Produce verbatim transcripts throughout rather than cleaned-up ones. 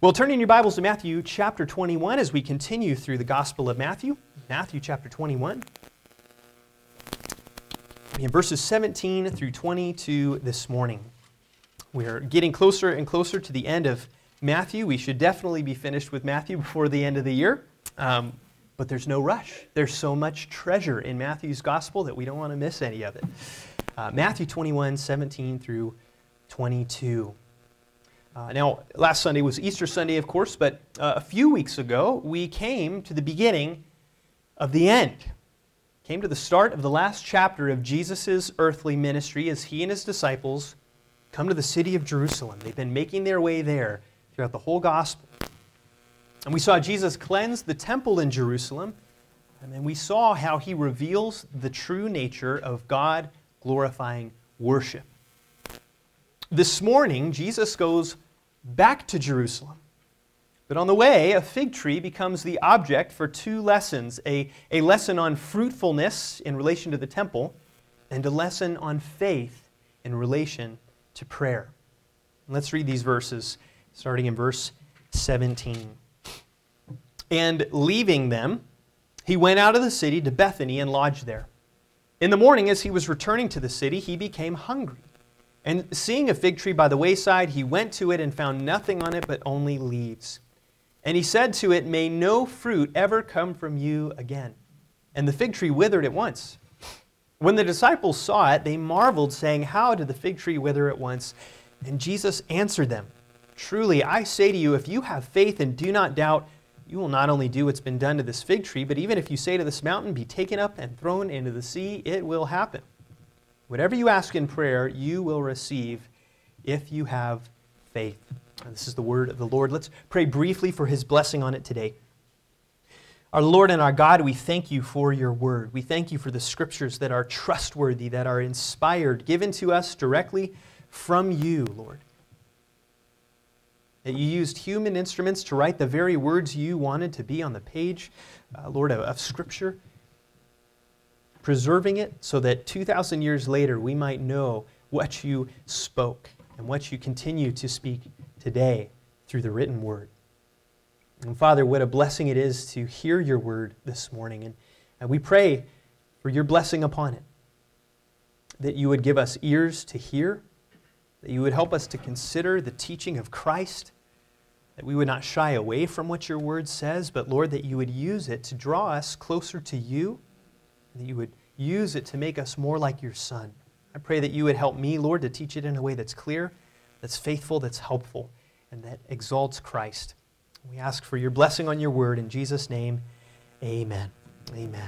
Well, turn in your Bibles to Matthew chapter twenty-one as we continue through the Gospel of Matthew. Matthew chapter twenty-one. In verses seventeen through twenty-two this morning. We're getting closer and closer to the end of Matthew. We should definitely be finished with Matthew before the end of the year. Um, but there's no rush. There's so much treasure in Matthew's Gospel that we don't want to miss any of it. Uh, Matthew twenty-one, seventeen through twenty-two. Uh, now, last Sunday was Easter Sunday, of course, but uh, a few weeks ago, we came to the beginning of the end. Came to the start of the last chapter of Jesus' earthly ministry as he and his disciples come to the city of Jerusalem. They've been making their way there throughout the whole gospel. And we saw Jesus cleanse the temple in Jerusalem, and then we saw how he reveals the true nature of God-glorifying worship. This morning, Jesus goes back to Jerusalem. But on the way, a fig tree becomes the object for two lessons, a, a lesson on fruitfulness in relation to the temple, and a lesson on faith in relation to prayer. Let's read these verses, starting in verse seventeen. And leaving them, he went out of the city to Bethany and lodged there. In the morning, as he was returning to the city, he became hungry. And seeing a fig tree by the wayside, he went to it and found nothing on it but only leaves. And he said to it, "May no fruit ever come from you again." And the fig tree withered at once. When the disciples saw it, they marveled, saying, "How did the fig tree wither at once?" And Jesus answered them, "Truly, I say to you, if you have faith and do not doubt, you will not only do what's been done to this fig tree, but even if you say to this mountain, 'Be taken up and thrown into the sea,' it will happen. Whatever you ask in prayer, you will receive if you have faith." And this is the word of the Lord. Let's pray briefly for his blessing on it today. Our Lord and our God, we thank you for your word. We thank you for the scriptures that are trustworthy, that are inspired, given to us directly from you, Lord. That you used human instruments to write the very words you wanted to be on the page, uh, Lord, of, of Scripture, preserving it so that two thousand years later we might know what you spoke and what you continue to speak today through the written word. And Father, what a blessing it is to hear your word this morning. And, and we pray for your blessing upon it, that you would give us ears to hear, that you would help us to consider the teaching of Christ, that we would not shy away from what your word says, but Lord, that you would use it to draw us closer to you, that you would use it to make us more like your Son. I pray that you would help me, Lord, to teach it in a way that's clear, that's faithful, that's helpful, and that exalts Christ. We ask for your blessing on your word. In Jesus' name, amen. Amen.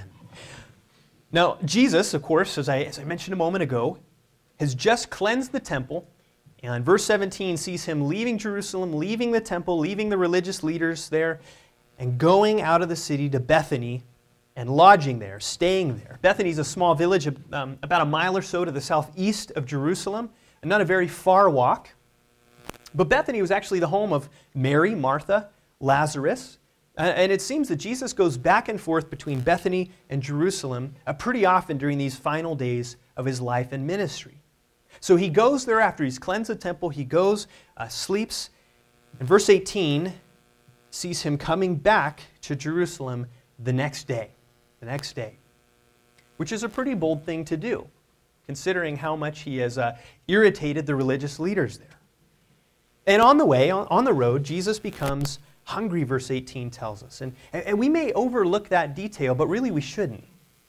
Now, Jesus, of course, as I, as I mentioned a moment ago, has just cleansed the temple. And verse seventeen sees him leaving Jerusalem, leaving the temple, leaving the religious leaders there, and going out of the city to Bethany and lodging there, staying there. Bethany is a small village um, about a mile or so to the southeast of Jerusalem, and not a very far walk. But Bethany was actually the home of Mary, Martha, Lazarus. And it seems that Jesus goes back and forth between Bethany and Jerusalem uh, pretty often during these final days of his life and ministry. So he goes there after he's cleansed the temple. He goes, uh, sleeps. And verse eighteen sees him coming back to Jerusalem the next day. The next day. Which is a pretty bold thing to do, considering how much he has uh, irritated the religious leaders there. And on the way, on, on the road, Jesus becomes hungry, verse eighteen tells us. And, and we may overlook that detail, but really we shouldn't.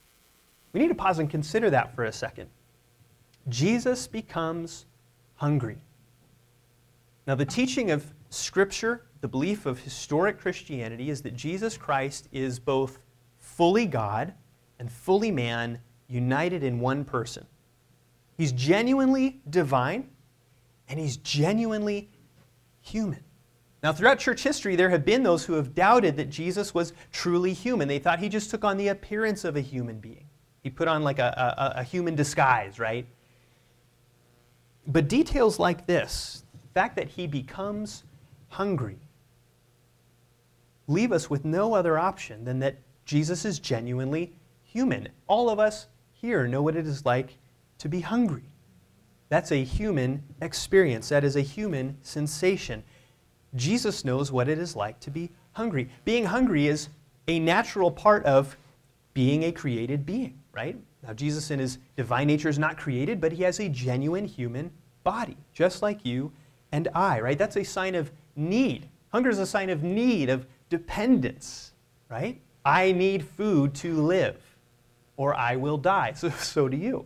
We need to pause and consider that for a second. Jesus becomes hungry. Now, the teaching of Scripture, the belief of historic Christianity, is that Jesus Christ is both fully God and fully man, united in one person. He's genuinely divine, and he's genuinely human. Now, throughout church history, there have been those who have doubted that Jesus was truly human. They thought he just took on the appearance of a human being. He put on like a, a, a human disguise, right? But details like this, the fact that he becomes hungry, leave us with no other option than that Jesus is genuinely human. All of us here know what it is like to be hungry. That's a human experience. That is a human sensation. Jesus knows what it is like to be hungry. Being hungry is a natural part of being a created being, right? Now, Jesus in his divine nature is not created, but he has a genuine human body, just like you and I, right? That's a sign of need. Hunger is a sign of need, of dependence, right? I need food to live, or I will die. So, so do you.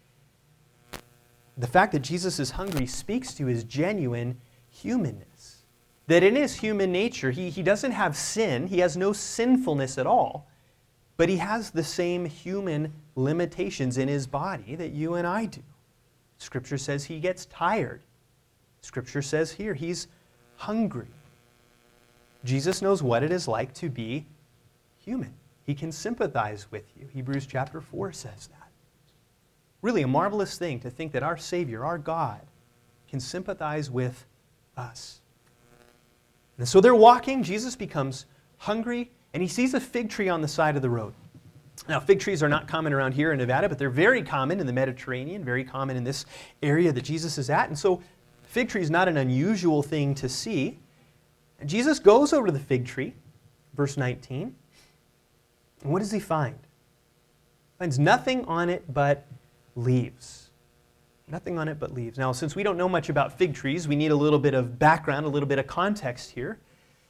The fact that Jesus is hungry speaks to his genuine humanness. That in his human nature, he, he doesn't have sin, he has no sinfulness at all, but he has the same human limitations in his body that you and I do. Scripture says he gets tired. Scripture says here he's hungry. Jesus knows what it is like to be human. He can sympathize with you. Hebrews chapter four says that. Really a marvelous thing to think that our Savior, our God, can sympathize with us. And so they're walking. Jesus becomes hungry, and he sees a fig tree on the side of the road. Now, fig trees are not common around here in Nevada, but they're very common in the Mediterranean, very common in this area that Jesus is at. And so fig tree is not an unusual thing to see. And Jesus goes over to the fig tree, verse nineteen, and what does he find? He finds nothing on it but leaves. Nothing on it but leaves. Now, since we don't know much about fig trees, we need a little bit of background, a little bit of context here.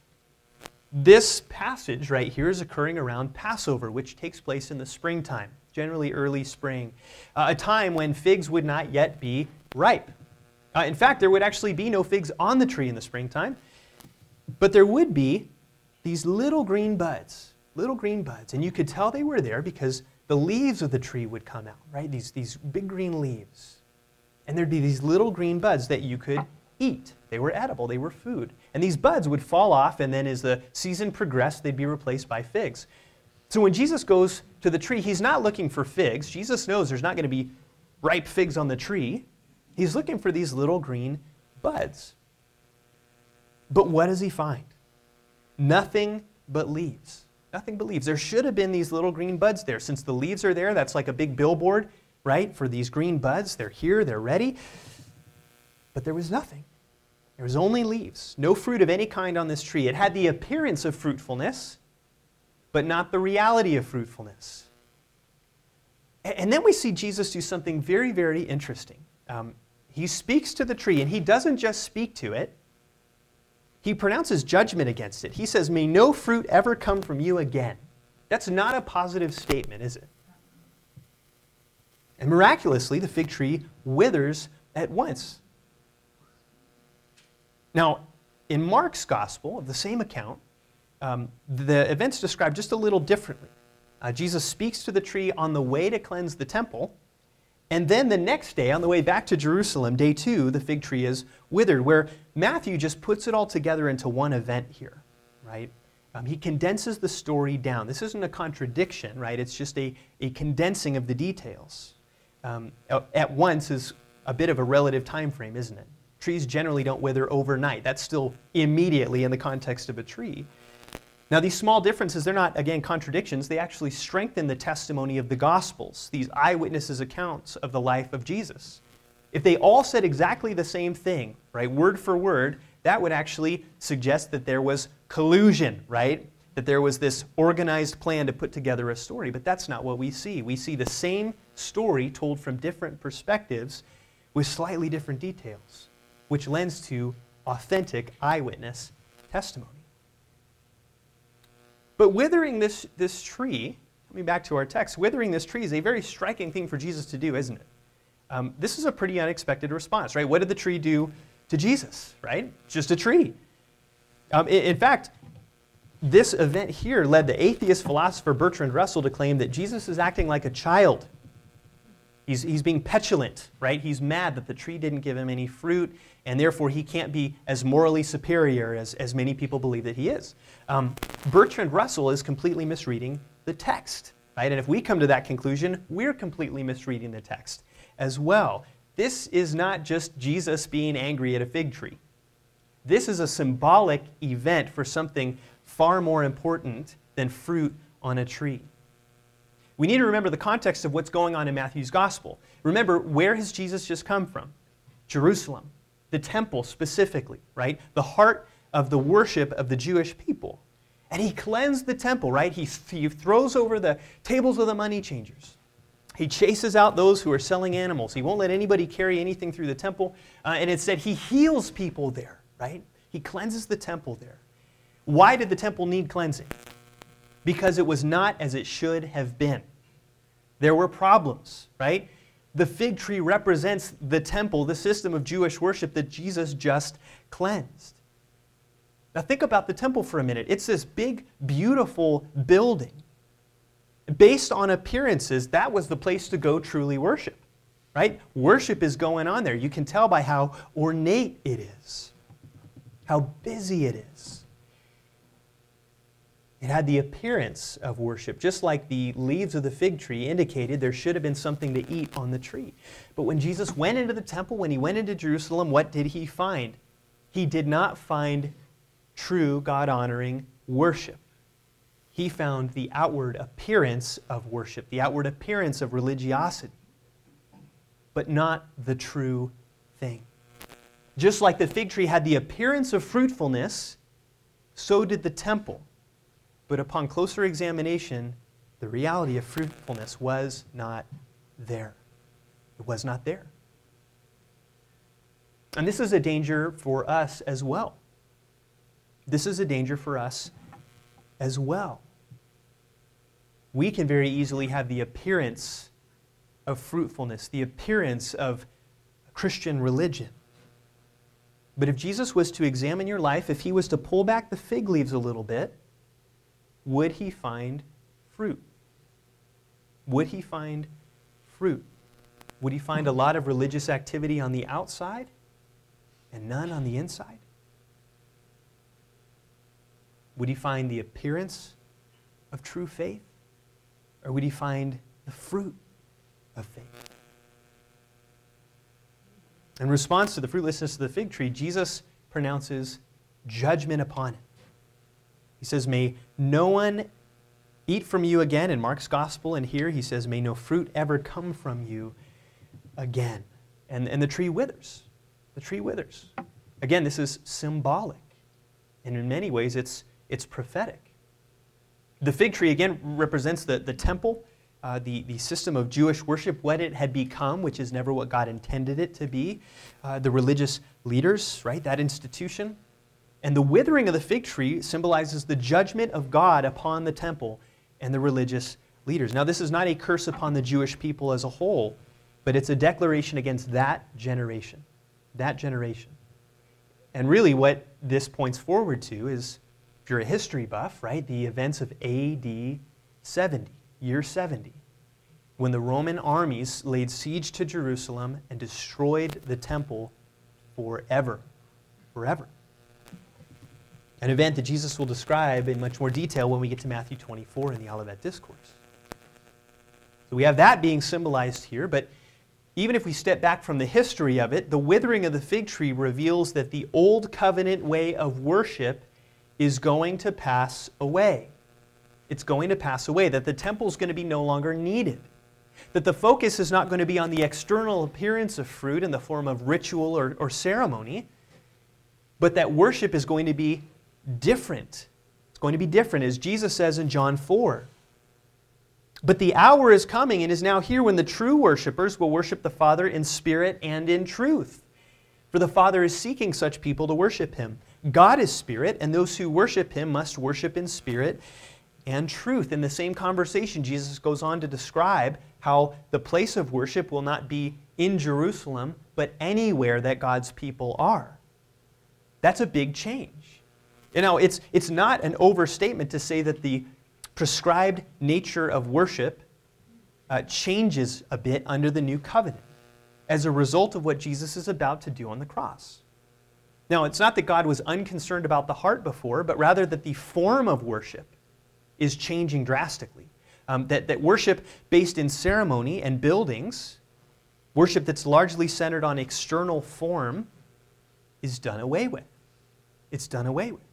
This passage right here is occurring around Passover, which takes place in the springtime, generally early spring, uh, a time when figs would not yet be ripe. Uh, in fact, there would actually be no figs on the tree in the springtime, but there would be these little green buds, little green buds, and you could tell they were there because the leaves of the tree would come out, right? These, these big green leaves. And there'd be these little green buds that you could eat. They were edible, they were food. And these buds would fall off, and then as the season progressed, they'd be replaced by figs. So when Jesus goes to the tree, he's not looking for figs. Jesus knows there's not going to be ripe figs on the tree. He's looking for these little green buds. But what does he find? Nothing but leaves. Nothing but leaves. There should have been these little green buds there. Since the leaves are there, that's like a big billboard, right, for these green buds. They're here, they're ready. But there was nothing. There was only leaves. No fruit of any kind on this tree. It had the appearance of fruitfulness, but not the reality of fruitfulness. And then we see Jesus do something very, very interesting. Um, he speaks to the tree, and he doesn't just speak to it. He pronounces judgment against it. He says, "May no fruit ever come from you again." That's not a positive statement, is it? And miraculously, the fig tree withers at once. Now, in Mark's gospel of the same account, um, the events described just a little differently. Uh, Jesus speaks to the tree on the way to cleanse the temple, and then the next day, on the way back to Jerusalem, day two, the fig tree is withered, where Matthew just puts it all together into one event here, right? Um, he condenses the story down. This isn't a contradiction, right? It's just a, a condensing of the details. Um, at once is a bit of a relative time frame, isn't it? Trees generally don't wither overnight. That's still immediately in the context of a tree. Now, these small differences, they're not, again, contradictions. They actually strengthen the testimony of the Gospels, these eyewitnesses' accounts of the life of Jesus. If they all said exactly the same thing, right, word for word, that would actually suggest that there was collusion, right? That there was this organized plan to put together a story. But that's not what we see. We see the same story told from different perspectives with slightly different details, which lends to authentic eyewitness testimony. But withering this, this tree, coming back to our text, withering this tree is a very striking thing for Jesus to do, isn't it? Um, this is a pretty unexpected response, right? What did the tree do to Jesus, right? Just a tree. Um, in, in fact, this event here led the atheist philosopher Bertrand Russell to claim that Jesus is acting like a child. He's, he's being petulant, right? He's mad that the tree didn't give him any fruit, and therefore he can't be as morally superior as, as many people believe that he is. Um, Bertrand Russell is completely misreading the text, right? And if we come to that conclusion, we're completely misreading the text as well. This is not just Jesus being angry at a fig tree. This is a symbolic event for something far more important than fruit on a tree. We need to remember the context of what's going on in Matthew's gospel. Remember, where has Jesus just come from? Jerusalem, the temple specifically, right? The heart of the worship of the Jewish people. And he cleansed the temple, right? He, he throws over the tables of the money changers. He chases out those who are selling animals. He won't let anybody carry anything through the temple. Uh, and it said he heals people there, right? He cleanses the temple there. Why did the temple need cleansing? Because it was not as it should have been. There were problems, right? The fig tree represents the temple, the system of Jewish worship that Jesus just cleansed. Now think about the temple for a minute. It's this big, beautiful building. Based on appearances, that was the place to go truly worship, right? Worship is going on there. You can tell by how ornate it is, how busy it is. It had the appearance of worship, just like the leaves of the fig tree indicated there should have been something to eat on the tree. But when Jesus went into the temple, when he went into Jerusalem, what did he find? He did not find true God-honoring worship. He found the outward appearance of worship, the outward appearance of religiosity, but not the true thing. Just like the fig tree had the appearance of fruitfulness, so did the temple. But upon closer examination, the reality of fruitfulness was not there. It was not there. And this is a danger for us as well. This is a danger for us as well. We can very easily have the appearance of fruitfulness, the appearance of Christian religion. But if Jesus was to examine your life, if he was to pull back the fig leaves a little bit, would he find fruit? Would he find fruit? Would he find a lot of religious activity on the outside and none on the inside? Would he find the appearance of true faith? Or would he find the fruit of faith? In response to the fruitlessness of the fig tree, Jesus pronounces judgment upon it. He says, may no one eat from you again. In Mark's gospel, and here he says, may no fruit ever come from you again. And, and the tree withers. The tree withers. Again, this is symbolic. And in many ways, it's, it's prophetic. The fig tree, again, represents the, the temple, uh, the, the system of Jewish worship, what it had become, which is never what God intended it to be. Uh, the religious leaders, right, that institution. And the withering of the fig tree symbolizes the judgment of God upon the temple and the religious leaders. Now, this is not a curse upon the Jewish people as a whole, but it's a declaration against that generation. That generation. And really what this points forward to is, if you're a history buff, right, the events of A D seventy, year seventy, when the Roman armies laid siege to Jerusalem and destroyed the temple forever. Forever. An event that Jesus will describe in much more detail when we get to Matthew twenty-four in the Olivet Discourse. So we have that being symbolized here, but even if we step back from the history of it, the withering of the fig tree reveals that the old covenant way of worship is going to pass away. It's going to pass away, that the temple is going to be no longer needed. That the focus is not going to be on the external appearance of fruit in the form of ritual or, or ceremony, but that worship is going to be different. It's going to be different, as Jesus says in John four. But the hour is coming and is now here when the true worshipers will worship the Father in spirit and in truth. For the Father is seeking such people to worship Him. God is spirit, and those who worship Him must worship in spirit and truth. In the same conversation, Jesus goes on to describe how the place of worship will not be in Jerusalem, but anywhere that God's people are. That's a big change. You know, it's, it's not an overstatement to say that the prescribed nature of worship uh, changes a bit under the new covenant as a result of what Jesus is about to do on the cross. Now, it's not that God was unconcerned about the heart before, but rather that the form of worship is changing drastically. Um, that, that worship based in ceremony and buildings, worship that's largely centered on external form, is done away with. It's done away with.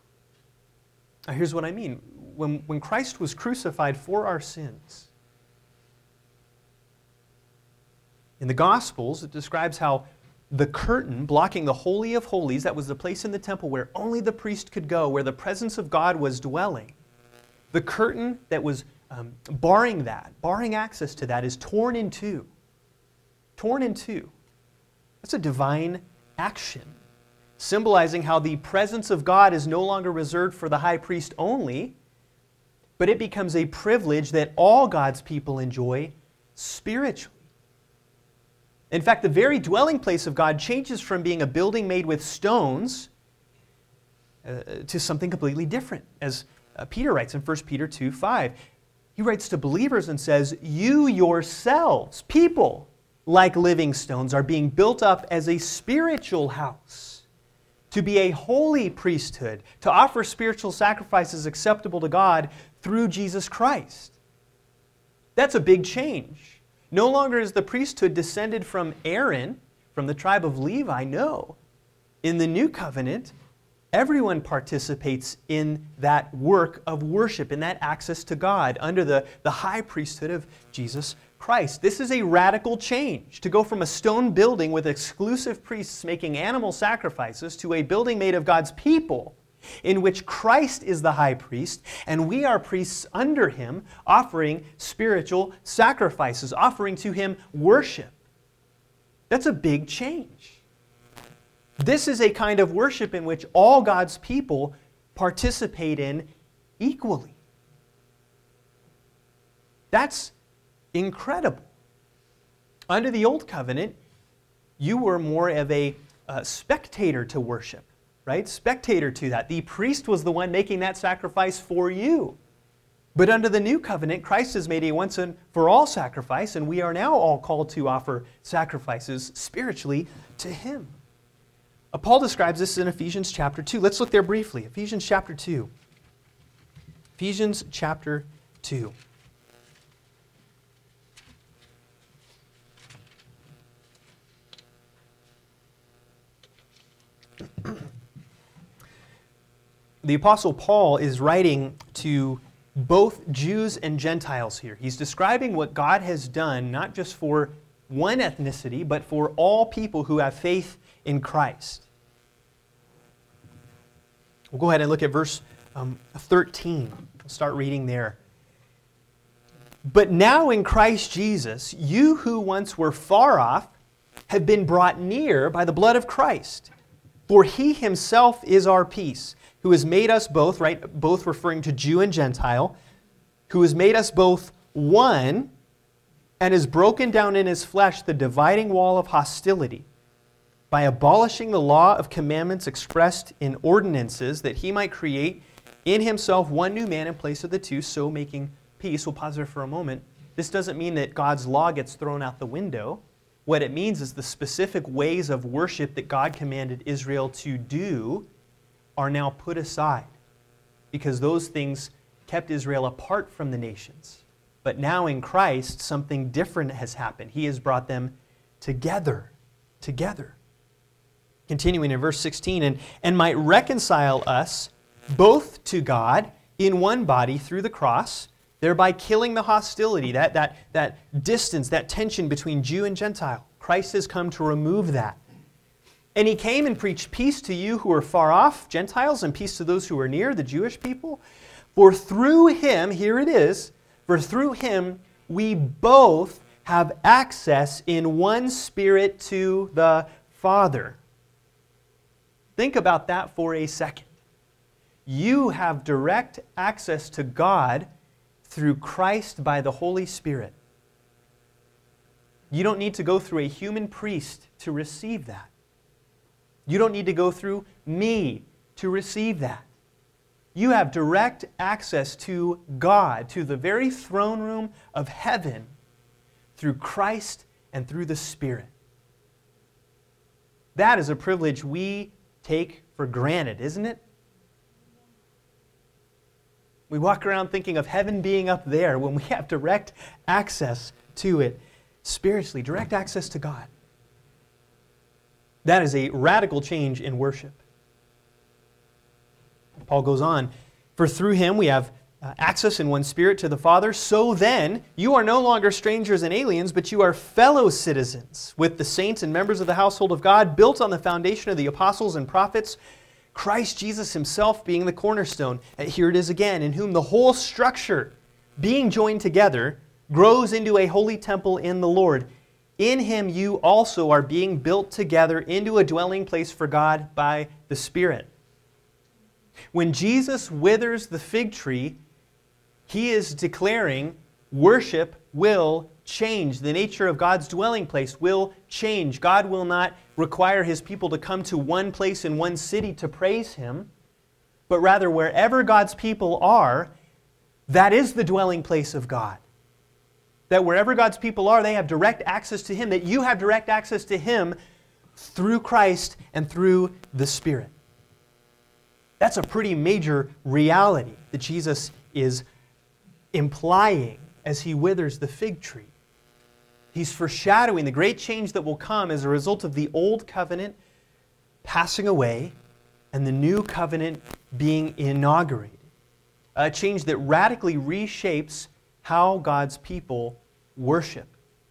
Now, here's what I mean. When, when Christ was crucified for our sins, in the Gospels, it describes how the curtain blocking the Holy of Holies, that was the place in the temple where only the priest could go, where the presence of God was dwelling. The curtain that was um, barring that, barring access to that, is torn in two. Torn in two. That's a divine action, symbolizing how the presence of God is no longer reserved for the high priest only, but it becomes a privilege that all God's people enjoy spiritually. In fact, the very dwelling place of God changes from being a building made with stones uh, to something completely different. As uh, Peter writes in First Peter two five, he writes to believers and says, "You yourselves, people, like living stones, are being built up as a spiritual house, to be a holy priesthood, to offer spiritual sacrifices acceptable to God through Jesus Christ." That's a big change. No longer is the priesthood descended from Aaron, from the tribe of Levi. No. In the new covenant, everyone participates in that work of worship, in that access to God, under the, the high priesthood of Jesus Christ. This is a radical change, to go from a stone building with exclusive priests making animal sacrifices to a building made of God's people, in which Christ is the high priest, and we are priests under Him, offering spiritual sacrifices, offering to Him worship. That's a big change. This is a kind of worship in which all God's people participate in equally. That's incredible. Under the Old Covenant, you were more of a uh, spectator to worship. Right? Spectator to that. The priest was the one making that sacrifice for you. But under the new covenant, Christ has made a once and for all sacrifice, and we are now all called to offer sacrifices spiritually to Him. Uh, Paul describes this in Ephesians chapter two. Let's look there briefly. Ephesians chapter two. Ephesians chapter two. The Apostle Paul is writing to both Jews and Gentiles here. He's describing what God has done, not just for one ethnicity, but for all people who have faith in Christ. We'll go ahead and look at verse um, thirteen. We'll start reading there. "But now in Christ Jesus, you who once were far off have been brought near by the blood of Christ. For He Himself is our peace, who has made us both," right, both referring to Jew and Gentile, "who has made us both one, and has broken down in His flesh the dividing wall of hostility, by abolishing the law of commandments expressed in ordinances, that He might create in Himself one new man in place of the two, so making peace." We'll pause there for a moment. This doesn't mean that God's law gets thrown out the window. What it means is the specific ways of worship that God commanded Israel to do are now put aside, because those things kept Israel apart from the nations. But now in Christ, something different has happened. He has brought them together, together. Continuing in verse sixteen, and, and might reconcile us both to God in one body through the cross, thereby killing the hostility, that, that, that distance, that tension between Jew and Gentile. Christ has come to remove that. And He came and preached peace to you who are far off, Gentiles, and peace to those who are near, the Jewish people. For through Him, here it is, for through Him we both have access in one Spirit to the Father. Think about that for a second. You have direct access to God through Christ by the Holy Spirit. You don't need to go through a human priest to receive that. You don't need to go through me to receive that. You have direct access to God, to the very throne room of heaven, through Christ and through the Spirit. That is a privilege we take for granted, isn't it? We walk around thinking of heaven being up there when we have direct access to it spiritually, direct access to God. That is a radical change in worship. Paul goes on, for through Him we have uh, access in one Spirit to the Father. So then, you are no longer strangers and aliens, but you are fellow citizens with the saints and members of the household of God, built on the foundation of the apostles and prophets, Christ Jesus himself being the cornerstone. And here it is again, in whom the whole structure, being joined together, grows into a holy temple in the Lord. In him you also are being built together into a dwelling place for God by the Spirit. When Jesus withers the fig tree, he is declaring worship will change. The nature of God's dwelling place will change. God will not require his people to come to one place in one city to praise him, but rather wherever God's people are, that is the dwelling place of God. That wherever God's people are, they have direct access to him, that you have direct access to him through Christ and through the Spirit. That's a pretty major reality that Jesus is implying as he withers the fig tree. He's foreshadowing the great change that will come as a result of the old covenant passing away and the new covenant being inaugurated. A change that radically reshapes how God's people worship.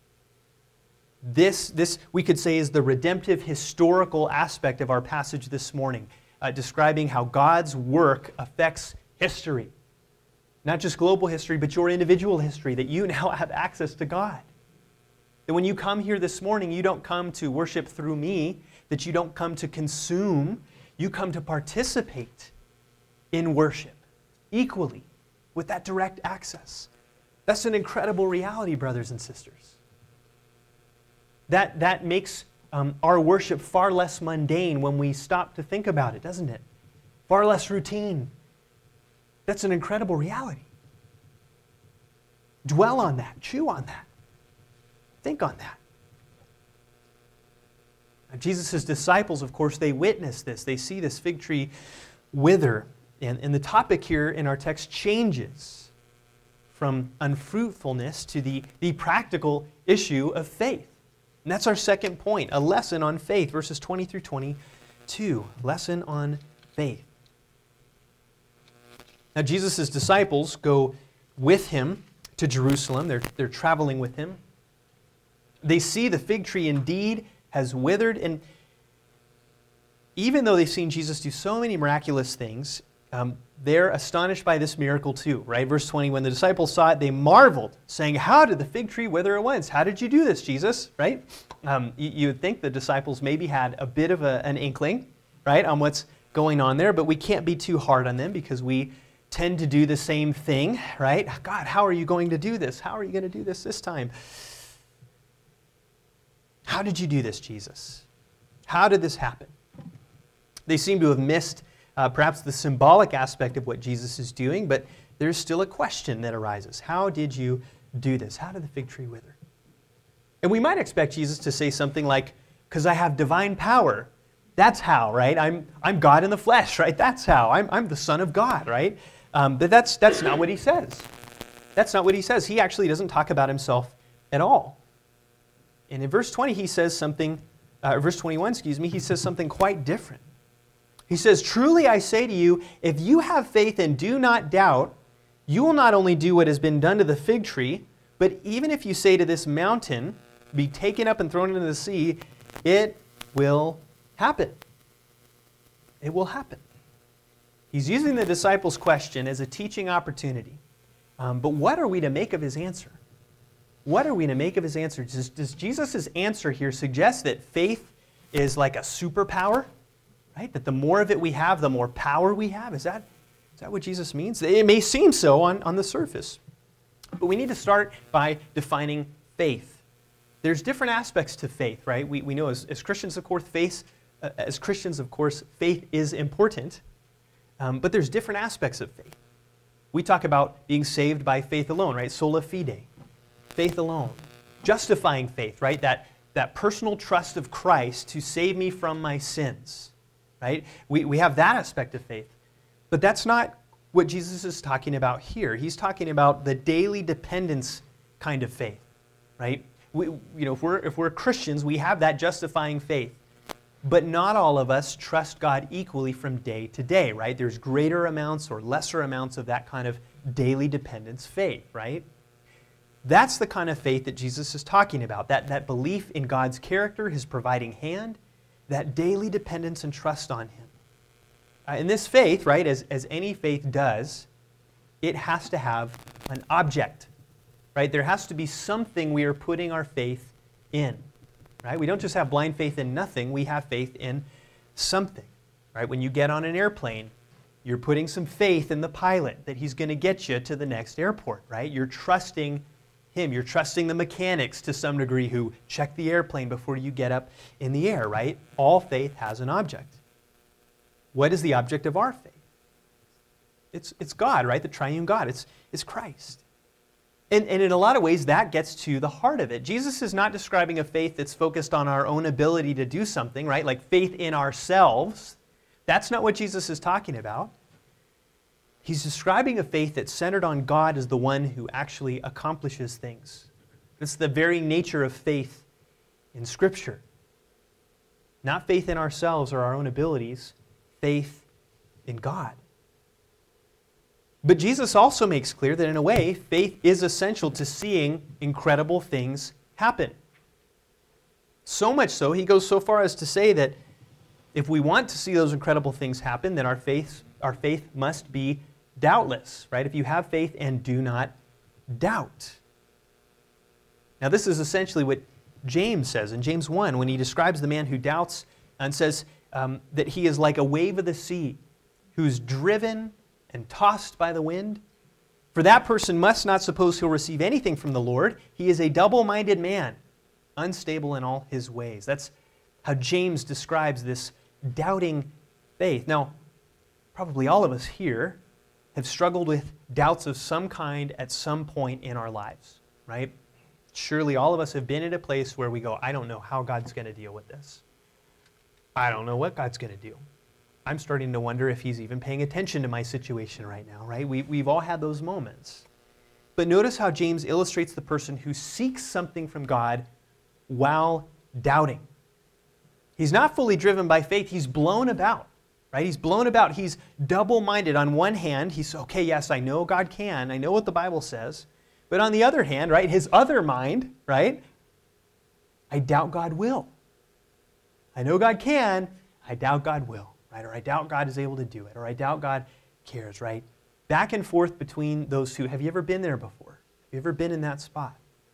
This, this, we could say, is the redemptive historical aspect of our passage this morning, uh, describing how God's work affects history. Not just global history, but your individual history, that you now have access to God. That when you come here this morning, you don't come to worship through me, that you don't come to consume, you come to participate in worship equally with that direct access. That's an incredible reality, brothers and sisters. That, that makes um, our worship far less mundane when we stop to think about it, doesn't it? Far less routine. That's an incredible reality. Dwell on that. Chew on that. Think on that. Now, Jesus' disciples, of course, they witness this. They see this fig tree wither. And, and the topic here in our text changes from unfruitfulness to the, the practical issue of faith. And that's our second point, a lesson on faith, verses twenty through twenty-two. Lesson on faith. Now, Jesus' disciples go with him to Jerusalem. They're, they're traveling with him. They see the fig tree indeed has withered. And even though they've seen Jesus do so many miraculous things, um, they're astonished by this miracle too, right? Verse twenty, when the disciples saw it, they marveled, saying, how did the fig tree wither at once? How did you do this, Jesus? Right? Um, you, you would think the disciples maybe had a bit of a, an inkling, right, on what's going on there, but we can't be too hard on them because we tend to do the same thing, right? God, how are you going to do this? How are you going to do this this time? How did you do this, Jesus? How did this happen? They seem to have missed uh, perhaps the symbolic aspect of what Jesus is doing, but there's still a question that arises. How did you do this? How did the fig tree wither? And we might expect Jesus to say something like, because I have divine power. That's how, right? I'm, I'm God in the flesh, right? That's how. I'm, I'm the Son of God, right? Um, but that's, that's not what he says. That's not what he says. He actually doesn't talk about himself at all. And in verse twenty, he says something, uh, verse twenty-one, excuse me, he says something quite different. He says, truly I say to you, if you have faith and do not doubt, you will not only do what has been done to the fig tree, but even if you say to this mountain, be taken up and thrown into the sea, it will happen. It will happen. He's using the disciples' question as a teaching opportunity. Um, but what are we to make of his answer? What are we to make of his answer? Does, does Jesus' answer here suggest that faith is like a superpower? Right? That the more of it we have, the more power we have? Is that, is that what Jesus means? It may seem so on, on the surface. But we need to start by defining faith. There's different aspects to faith, right? We, we know as, as Christians, of course, faith, uh, as Christians, of course, faith is important. Um, but there's different aspects of faith. We talk about being saved by faith alone, right? Sola fide. Faith alone. Justifying faith, right? That, that personal trust of Christ to save me from my sins, right? We, we have that aspect of faith. But that's not what Jesus is talking about here. He's talking about the daily dependence kind of faith, right? We, you know, if we're, if we're Christians, we have that justifying faith. But not all of us trust God equally from day to day, right? There's greater amounts or lesser amounts of that kind of daily dependence faith, right? That's the kind of faith that Jesus is talking about, that, that belief in God's character, His providing hand, that daily dependence and trust on Him. Uh, and this faith, right, as, as any faith does, it has to have an object, right? There has to be something we are putting our faith in, right? We don't just have blind faith in nothing, we have faith in something, right? When you get on an airplane, you're putting some faith in the pilot that he's going to get you to the next airport, right? You're trusting him. You're trusting the mechanics to some degree who check the airplane before you get up in the air, right? All faith has an object. What is the object of our faith? It's, it's God, right? The triune God. It's, it's Christ. And, and in a lot of ways, that gets to the heart of it. Jesus is not describing a faith that's focused on our own ability to do something, right? Like faith in ourselves. That's not what Jesus is talking about. He's describing a faith that's centered on God as the one who actually accomplishes things. It's the very nature of faith in Scripture. Not faith in ourselves or our own abilities, faith in God. But Jesus also makes clear that in a way, faith is essential to seeing incredible things happen. So much so, he goes so far as to say that if we want to see those incredible things happen, then our faith, our faith must be doubtless, right? If you have faith and do not doubt. Now, this is essentially what James says in James one when he describes the man who doubts and says um, that he is like a wave of the sea who's driven and tossed by the wind. For that person must not suppose he'll receive anything from the Lord. He is a double-minded man, unstable in all his ways. That's how James describes this doubting faith. Now, probably all of us here have struggled with doubts of some kind at some point in our lives, right? Surely all of us have been at a place where we go, I don't know how God's going to deal with this. I don't know what God's going to do. I'm starting to wonder if He's even paying attention to my situation right now, right? We, we've all had those moments. But notice how James illustrates the person who seeks something from God while doubting. He's not fully driven by faith. He's blown about, right? He's blown about. He's double-minded. On one hand, he's, okay, yes, I know God can. I know what the Bible says. But on the other hand, right, his other mind, right, I doubt God will. I know God can. I doubt God will, right? Or I doubt God is able to do it. Or I doubt God cares, right? Back and forth between those two. Have you ever been there before? Have you ever been in that spot?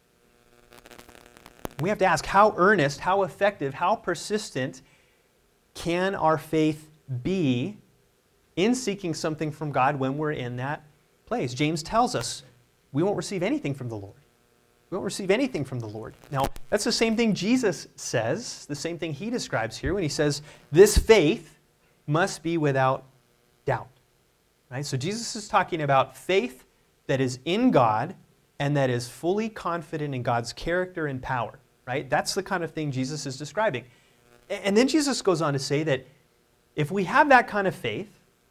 We have to ask, how earnest, how effective, how persistent can our faith be in seeking something from God when we're in that place? James tells us we won't receive anything from the Lord. We won't receive anything from the Lord. Now, that's the same thing Jesus says, the same thing he describes here when he says, this faith must be without doubt. Right? So Jesus is talking about faith that is in God and that is fully confident in God's character and power. Right? That's the kind of thing Jesus is describing. And then Jesus goes on to say that if we have that kind of faith,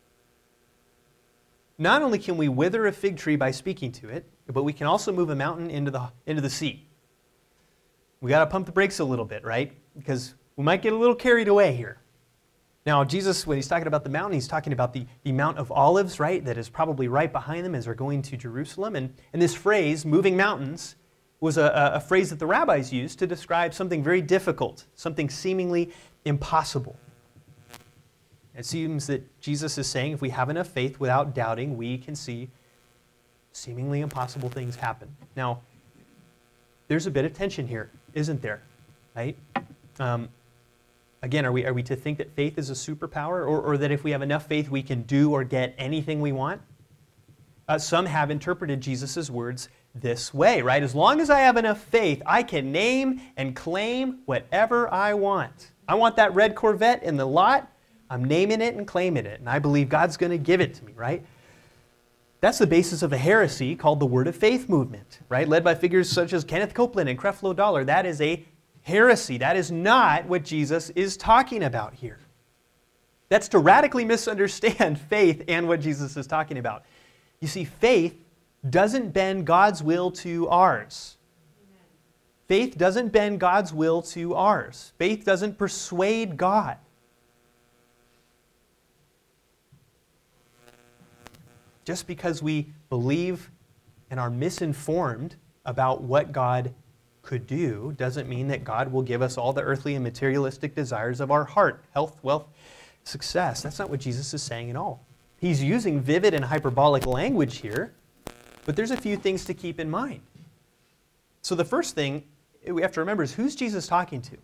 not only can we wither a fig tree by speaking to it, but we can also move a mountain into the, into the sea. We got to pump the brakes a little bit, right? Because we might get a little carried away here. Now, Jesus, when he's talking about the mountain, he's talking about the, the Mount of Olives, right? That is probably right behind them as they're going to Jerusalem. And, and this phrase, moving mountains, was a, a phrase that the rabbis used to describe something very difficult, something seemingly impossible. It seems that Jesus is saying if we have enough faith without doubting, we can see seemingly impossible things happen. Now, there's a bit of tension here, isn't there? Right? Um, again, are we, are we to think that faith is a superpower, or, or that if we have enough faith we can do or get anything we want? Uh, some have interpreted Jesus' words this way, right? As long as I have enough faith, I can name and claim whatever I want. I want that red Corvette in the lot. I'm naming it and claiming it, and I believe God's going to give it to me, right? That's the basis of a heresy called the Word of Faith movement, right? Led by figures such as Kenneth Copeland and Creflo Dollar. That is a heresy. That is not what Jesus is talking about here. That's to radically misunderstand faith and what Jesus is talking about. You see, faith doesn't bend God's will to ours. Faith doesn't bend God's will to ours. Faith doesn't persuade God. Just because we believe and are misinformed about what God could do doesn't mean that God will give us all the earthly and materialistic desires of our heart, health, wealth, success. That's not what Jesus is saying at all. He's using vivid and hyperbolic language here, but there's a few things to keep in mind. So the first thing we have to remember is, who's Jesus talking to?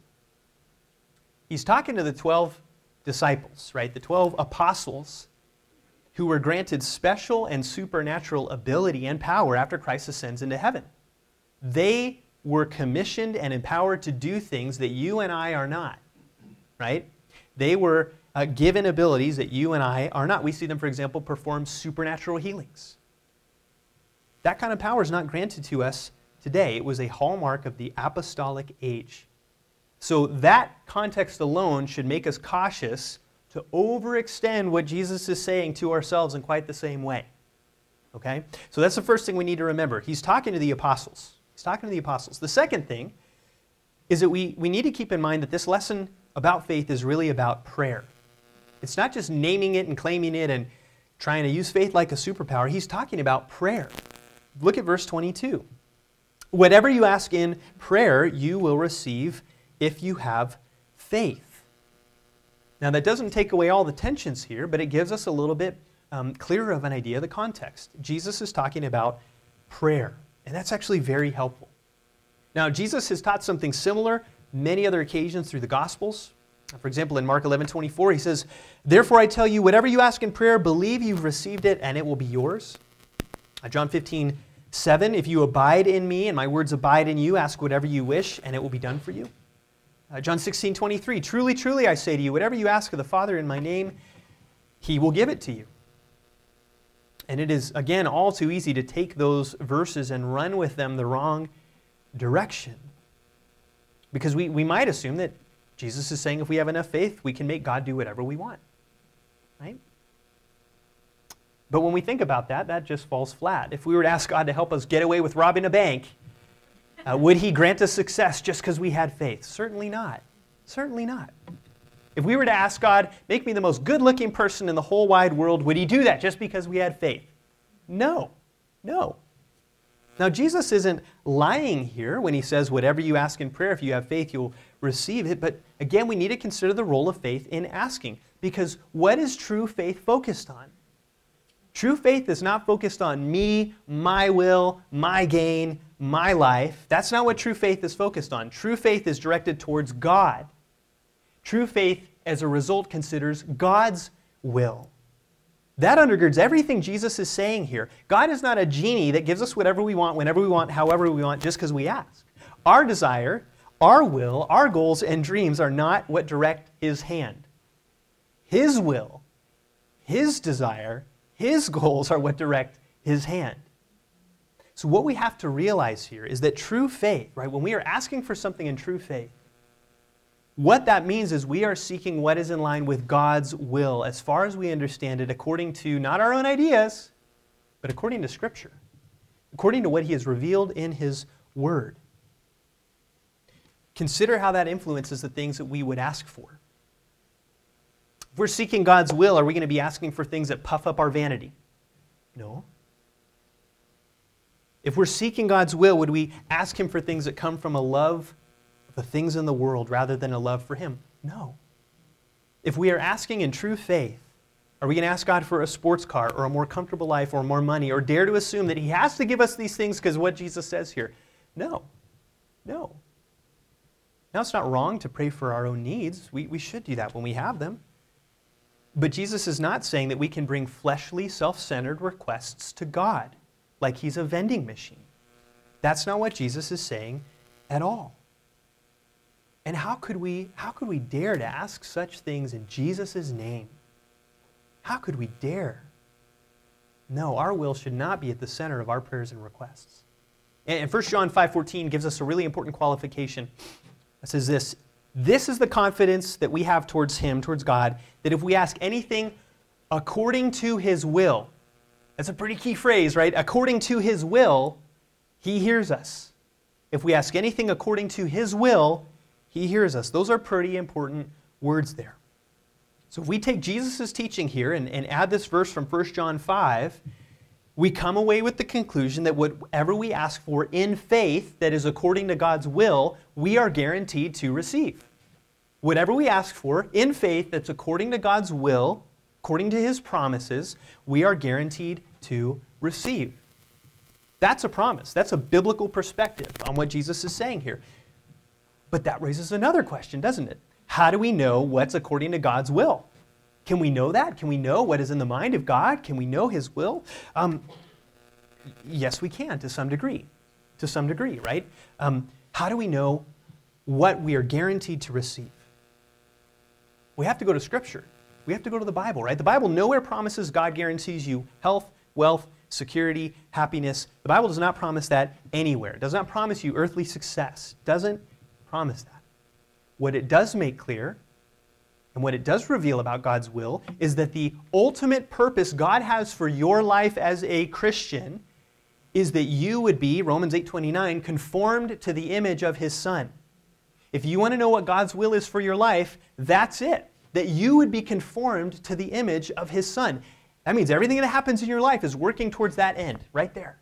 He's talking to the twelve disciples, right? The twelve apostles who were granted special and supernatural ability and power after Christ ascends into heaven. They were commissioned and empowered to do things that you and I are not, right? They were uh, given abilities that you and I are not. We see them, for example, perform supernatural healings. That kind of power is not granted to us today. It was a hallmark of the apostolic age. So that context alone should make us cautious to overextend what Jesus is saying to ourselves in quite the same way. Okay? So that's the first thing we need to remember. He's talking to the apostles. He's talking to the apostles. The second thing is that we, we need to keep in mind that this lesson about faith is really about prayer. It's not just naming it and claiming it and trying to use faith like a superpower. He's talking about prayer. Look at verse twenty-two. Whatever you ask in prayer, you will receive if you have faith. Now, that doesn't take away all the tensions here, but it gives us a little bit um, clearer of an idea of the context. Jesus is talking about prayer, and that's actually very helpful. Now, Jesus has taught something similar many other occasions through the Gospels. For example, in Mark eleven twenty-four, he says, "Therefore I tell you, whatever you ask in prayer, believe you've received it, and it will be yours." Uh, John fifteen seven, "If you abide in me, and my words abide in you, ask whatever you wish, and it will be done for you." Uh, John sixteen twenty-three, "Truly, truly, I say to you, whatever you ask of the Father in my name, he will give it to you." And it is, again, all too easy to take those verses and run with them the wrong direction. Because we, we might assume that Jesus is saying if we have enough faith, we can make God do whatever we want. Right? But when we think about that, that just falls flat. If we were to ask God to help us get away with robbing a bank, Uh, would he grant us success just because we had faith? Certainly not. Certainly not. If we were to ask God, make me the most good-looking person in the whole wide world, would he do that just because we had faith? No. No. Now, Jesus isn't lying here when he says, whatever you ask in prayer, if you have faith, you'll receive it. But again, we need to consider the role of faith in asking. Because what is true faith focused on? True faith is not focused on me, my will, my gain, my life. That's not what true faith is focused on. True faith is directed towards God. True faith, as a result, considers God's will. That undergirds everything Jesus is saying here. God is not a genie that gives us whatever we want, whenever we want, however we want, just because we ask. Our desire, our will, our goals and dreams are not what direct his hand. His will, his desire, his goals are what direct his hand. So what we have to realize here is that true faith, right, when we are asking for something in true faith, what that means is we are seeking what is in line with God's will as far as we understand it, according to not our own ideas, but according to Scripture, according to what he has revealed in his Word. Consider how that influences the things that we would ask for. If we're seeking God's will, are we going to be asking for things that puff up our vanity? No. If we're seeking God's will, would we ask him for things that come from a love of the things in the world rather than a love for him? No. If we are asking in true faith, are we going to ask God for a sports car or a more comfortable life or more money or dare to assume that he has to give us these things because of what Jesus says here? No. No. Now, it's not wrong to pray for our own needs. We, we should do that when we have them. But Jesus is not saying that we can bring fleshly, self-centered requests to God like he's a vending machine. That's not what Jesus is saying at all. And how could we, how could we dare to ask such things in Jesus' name? How could we dare? No, our will should not be at the center of our prayers and requests. And First John five fourteen gives us a really important qualification. It says this, "This is the confidence that we have towards him, towards God, that if we ask anything according to his will," that's a pretty key phrase, right? According to his will, he hears us. if we ask anything according to His will, He hears us. Those are pretty important words there. So if we take Jesus' teaching here and, and add this verse from First John five, we come away with the conclusion that whatever we ask for in faith that is according to God's will, we are guaranteed to receive. Whatever we ask for in faith that's according to God's will, according to His promises, we are guaranteed to receive. That's a promise. That's a biblical perspective on what Jesus is saying here. But that raises another question, doesn't it? How do we know what's according to God's will? Can we know that? Can we know what is in the mind of God? Can we know His will? Um, yes, we can to some degree. To some degree, right? Um, how do we know what we are guaranteed to receive? We have to go to Scripture. We have to go to the Bible, right? The Bible nowhere promises God guarantees you health, wealth, security, happiness. The Bible does not promise that anywhere. It does not promise you earthly success. It doesn't promise that. What it does make clear, and what it does reveal about God's will, is that the ultimate purpose God has for your life as a Christian is that you would be, Romans eight twenty-nine, conformed to the image of His Son. If you want to know what God's will is for your life, that's it. That you would be conformed to the image of His Son. That means everything that happens in your life is working towards that end, right there.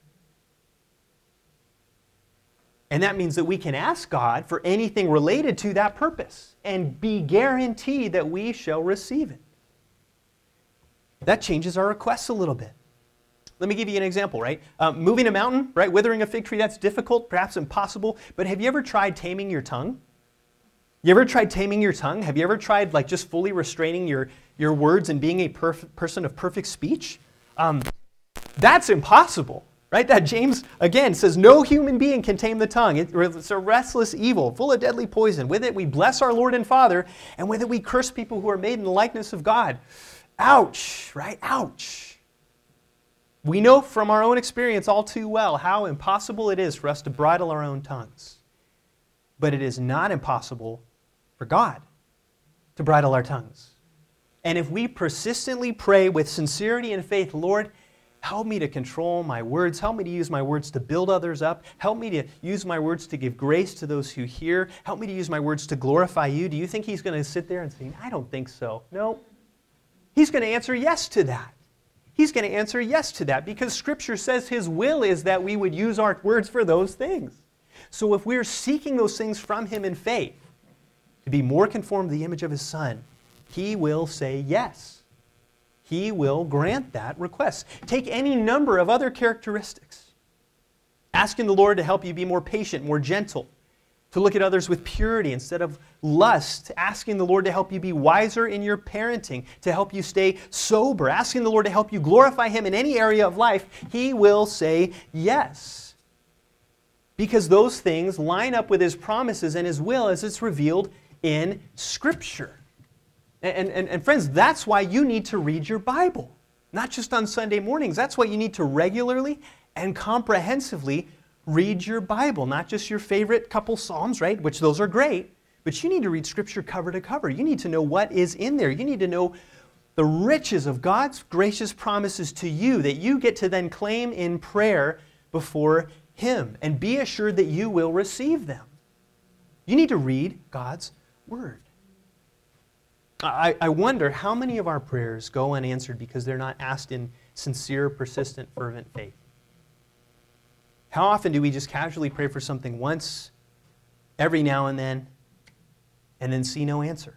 And that means that we can ask God for anything related to that purpose and be guaranteed that we shall receive it. That changes our requests a little bit. Let me give you an example, right? Um, moving a mountain, right? Withering a fig tree, that's difficult, perhaps impossible. But have you ever tried taming your tongue? You ever tried taming your tongue? Have you ever tried like just fully restraining your, your words and being a perf- person of perfect speech? Um, that's impossible. Right? That James, again, says no human being can tame the tongue. It, it's a restless evil, full of deadly poison. With it we bless our Lord and Father, and with it we curse people who are made in the likeness of God. Ouch, right? Ouch. We know from our own experience all too well how impossible it is for us to bridle our own tongues. But it is not impossible for God to bridle our tongues. And if we persistently pray with sincerity and faith, Lord, help me to control my words. Help me to use my words to build others up. Help me to use my words to give grace to those who hear. Help me to use my words to glorify you. Do you think He's going to sit there and say, I don't think so? No. He's going to answer yes to that. He's going to answer yes to that because Scripture says His will is that we would use our words for those things. So if we're seeking those things from Him in faith, to be more conformed to the image of His Son, He will say yes. He will grant that request. Take any number of other characteristics. Asking the Lord to help you be more patient, more gentle, to look at others with purity instead of lust, asking the Lord to help you be wiser in your parenting, to help you stay sober, asking the Lord to help you glorify Him in any area of life, He will say yes. Because those things line up with His promises and His will as it's revealed in Scripture. And, and, and friends, that's why you need to read your Bible. Not just on Sunday mornings. That's why you need to regularly and comprehensively read your Bible. Not just your favorite couple Psalms, right? Which those are great. But you need to read Scripture cover to cover. You need to know what is in there. You need to know the riches of God's gracious promises to you that you get to then claim in prayer before Him. And be assured that you will receive them. You need to read God's Word. I, I wonder how many of our prayers go unanswered because they're not asked in sincere, persistent, fervent faith. How often do we just casually pray for something once, every now and then, and then see no answer?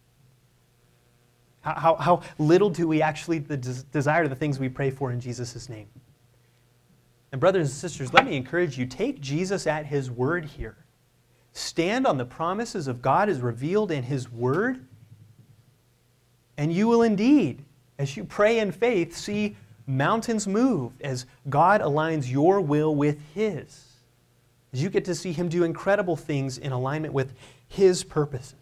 How, how, how little do we actually the des- desire the things we pray for in Jesus' name? And brothers and sisters, let me encourage you, take Jesus at His word here. Stand on the promises of God as revealed in His word, and you will indeed, as you pray in faith, see mountains move as God aligns your will with His. As you get to see Him do incredible things in alignment with His purposes.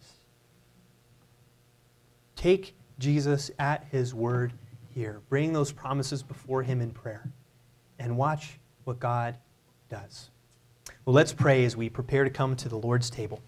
Take Jesus at His word here. Bring those promises before Him in prayer. And watch what God does. Well, let's pray as we prepare to come to the Lord's table.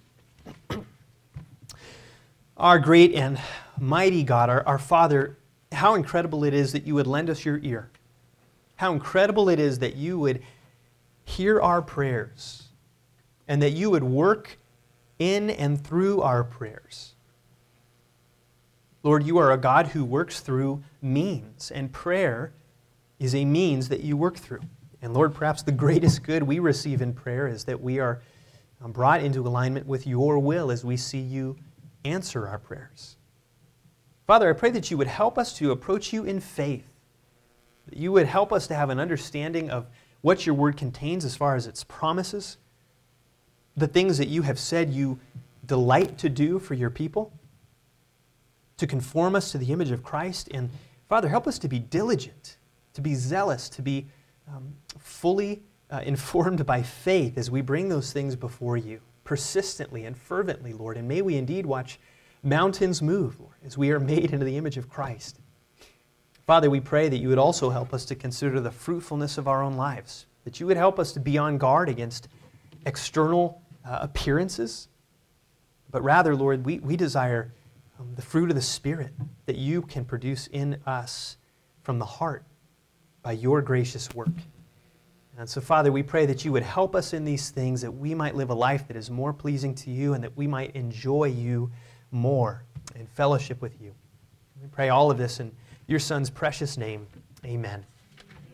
Our great and mighty God, our, our Father, how incredible it is that you would lend us your ear. How incredible it is that you would hear our prayers and that you would work in and through our prayers. Lord, you are a God who works through means, and prayer is a means that you work through. And Lord, perhaps the greatest good we receive in prayer is that we are brought into alignment with your will as we see you answer our prayers. Father, I pray that you would help us to approach you in faith, that you would help us to have an understanding of what your word contains as far as its promises, the things that you have said you delight to do for your people, to conform us to the image of Christ. And Father, help us to be diligent, to be zealous, to be um, fully uh, informed by faith as we bring those things before you, persistently and fervently, Lord. And may we indeed watch mountains move, Lord, as we are made into the image of Christ. Father, we pray that you would also help us to consider the fruitfulness of our own lives, that you would help us to be on guard against external uh, appearances, but rather, Lord, we, we desire um, the fruit of the Spirit that you can produce in us from the heart by your gracious work. And so, Father, we pray that you would help us in these things, that we might live a life that is more pleasing to you and that we might enjoy you more in fellowship with you. We pray all of this in your Son's precious name. Amen.